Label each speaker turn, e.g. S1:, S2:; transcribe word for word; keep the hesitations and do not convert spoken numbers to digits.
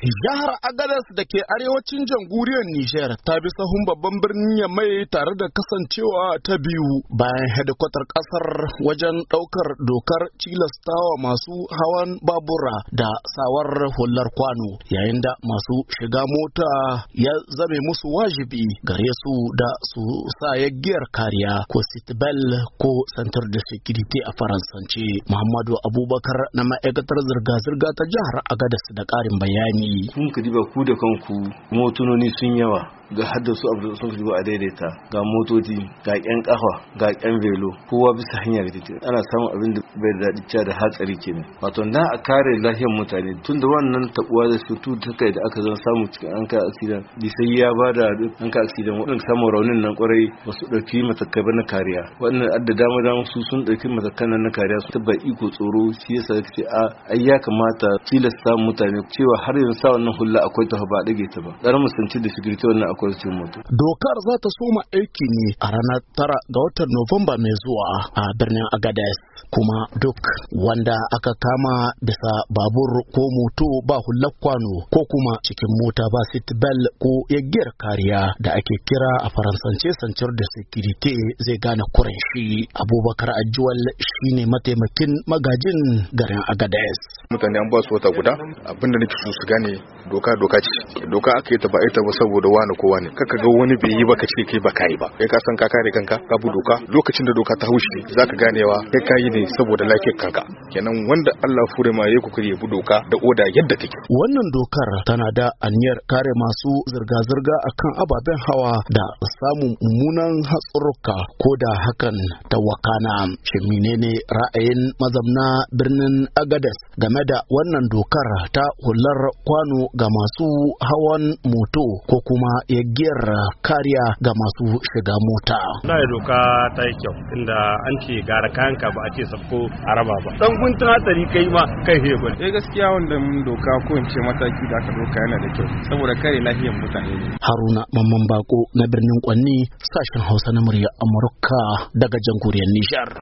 S1: Jihar Agadez da ke arewacin jamhuriyar Nijar ta bi sahun babban birnin Yamai tare da kasancewa ta biyu bayan hedikwatar kasar wajen daukar dokar tilastawa masu hawan babura da sawar hular kwano, yayin da masu shiga mota ya zame musu wajibi gare su da su sa yaggiyar kariya ko seatbelt ko center de sécurité a faransance. Muhammadu Abubakar na ma'aikatar zirga-zirga ta jihar Agadez da ƙarin bayani.
S2: Kun ka diba ku da kanku motunoni sun yawa ga haddasu abu sun fi a daidaita ga motoci ga ƴan kafa ga ƴan velo kowa bisa hanya da take ana samun abin da bai daɗi cewa da hatsari kenan wato na a kare lafiyar mutane tunda wannan tabuwa da su ta kai da aka zan samu cikin an ka accident di sai ya bada an ka accident wadanda samu raunin nan kwarai ba su dauki matakai ba na kariya wannan adda dama dama su sun dauki matakan nan na kariya su tabbai iko tsoro shi yasa kace a ai ya kamata tilasta mutane cewa har yanzu sa wannan hulla akwai ta ba dage ta ba dan musanci da security wannan akwai
S1: Dokar za ta soma aiki ne a ranar tara ga watan Nuwamba mai zuwa a birnin Agadez, kuma duk wanda aka kama bisa babur ko moto ba hular kwano ko kuma cikin mota ba seatbelt ko yaggiyar kariya da ake kira a faransance ceinture de sécurité zai gane kuren shi. Abubakar Ajuwal shine mataimakin magajin garin Agadez.
S3: Mutane an ba su wata guda, abinda nake so su gane doka doka ce. Doka aka yi ta ba ita ba saboda wani ko wani. Kaka ga wani bai yi ba ka ce kai ba kai ba. Kai ka san ka kare kanka, ka bi doka. Lokacin da doka ta haushi zaka ganewa kai ka yi ne saboda lafiyar kanka. Kenan wanda Allah fure ma yayi kokari ya bi doka da oda yadda take.
S1: Wannan dokar tana da aniyar kare masu zirga-zirga akan ababen hawa da samun mummunan hatsurruka ko da hakan ta wakana. Shin menene ra'ayin mazamna birnin Agadez game da wannan dokar ta hular kwano ga masu hawan moto ko kuma yaggiyar kariya ga masu shiga mota?
S4: Na doka ta yi kyau inda an ce gara kayanka ba a ce sabko a raba ba. Dan guntun hatsari kai ma kai hego.
S5: Eh gaskiya wanda doka ko in ce mataki da aka doka yana da kyau saboda kare lafiyar mutane ne.
S1: Haruna Mamman Bako na birnin Kwanni, sashen Hausa na murya Amurka daga jamhuriyar Nijar.